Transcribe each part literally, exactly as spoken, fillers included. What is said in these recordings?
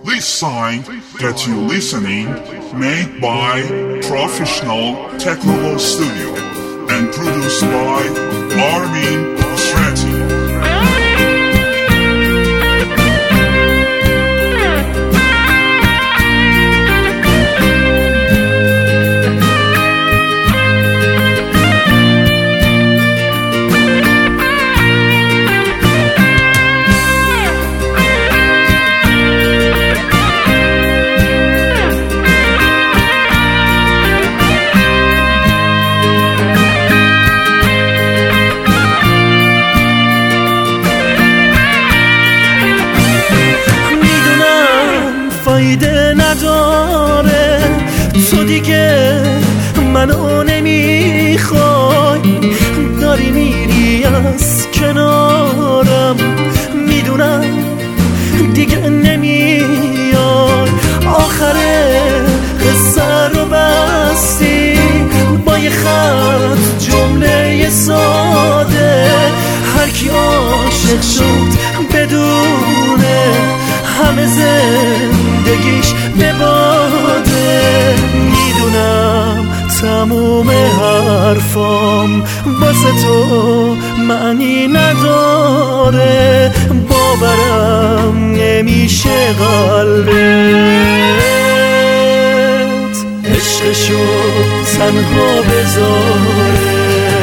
This sign that you're listening made by Professional Technical Studio and produced by Armin Strati. فایده نداره تو دیگه منو نمیخوای، داری میری از کنارم، میدونم دیگه نمیای. آخر قصه رو بستی با یه خط جمله ساده، هر کی عاشق شد بدونه همه زندگیش به باده. میدونم تموم حرفام واسه تو معنی نداره، باورم نمیشه قلبت عشقشو تنها بذاره.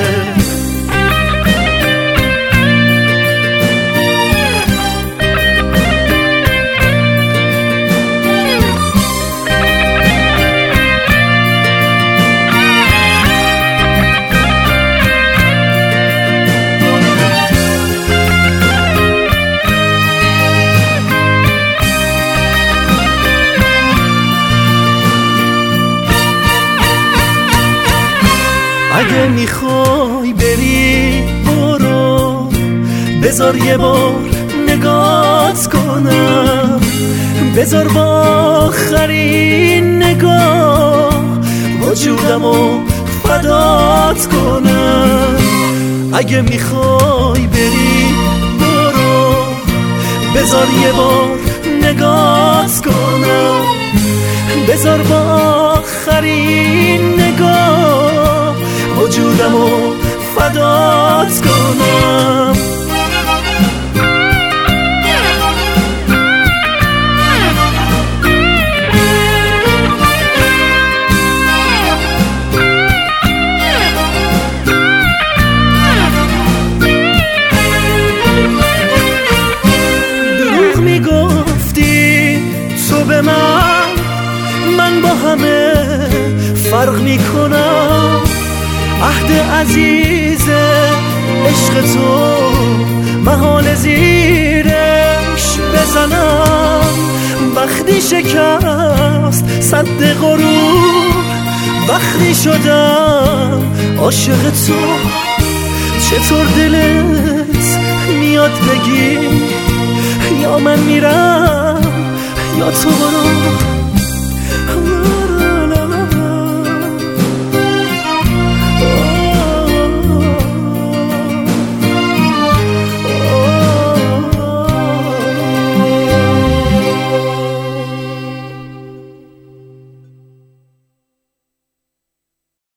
اگه میخوای بری برو، بذار یه بار نگات کنم، بذار با آخرین نگاه وجودمو فدات کنم. اگه میخوای بری برو، بذار یه بار نگات کنم، بذار با آخرین نگاه وجودمو فدات کنم. دروغ میگفتی تو به من، من با همه فرق میکنم. عهد عزیز عشق تو محال زیرش بزنم، وقتی شکست صد غرور، وقتی شدم عاشق تو. چطور دلت میاد بگی یا من میرم یا تو برو،